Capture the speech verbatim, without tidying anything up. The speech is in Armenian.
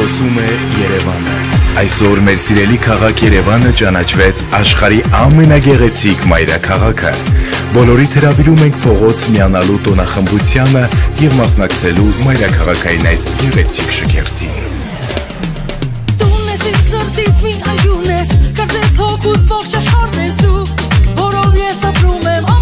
Խոսում է Երևանը։ Այսօր մեր սիրելի քաղաք Երևանը ճանաչվեց աշխարհի ամենագեղեցիկ մայրաքաղաքը։ Բոլորիդ հրավիրում ենք փողոց միանալու տոնախմբությանը եւ մասնակցելու մայրաքաղաքային այս գեղեցիկ շքերթին։ Տունն ես իմ սրտից մի այուն ես, կարծես հոգուս ողջ աշխարհն ես դու, որով ես ապրում եմ